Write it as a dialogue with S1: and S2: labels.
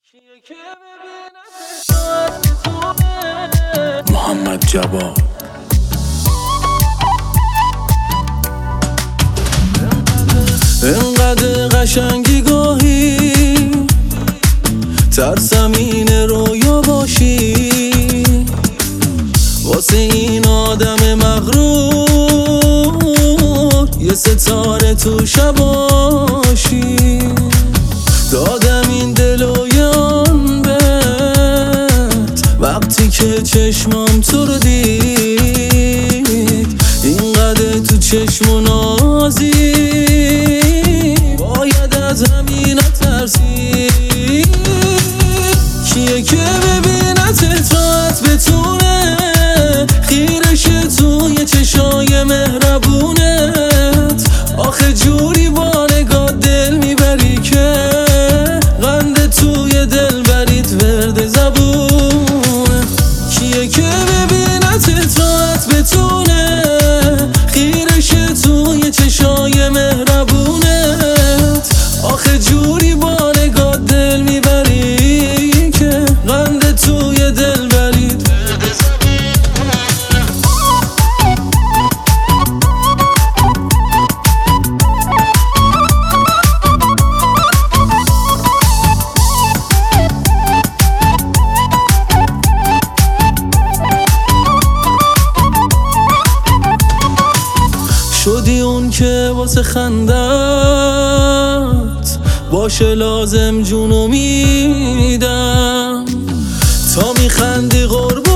S1: محمد جواد
S2: انقدر قشنگی گاهی ترسم این رویا باشی، واسه این آدم مغرور یه ستاره تو شباشی. دادم این دل و یان بهت وقتی که چشمام تو رو دید، اینقدر تو چشم و نازی باید از همین نترسی. کیه که ببینتت راحت بتونه خیرشه توی چشای مهربونت، آخه جوری با نگاه دل میبری که قند توی دل برید ورد زبونه. کیه که ببینتت راحت بتونه خیرشه توی چشای مهربونت، آخه جوری با نگاه دل میبری که قند توی دل برید ورد زبونه. شدی اون که واسه خندت باشه لازم جونو میدم، تا میخندی قربون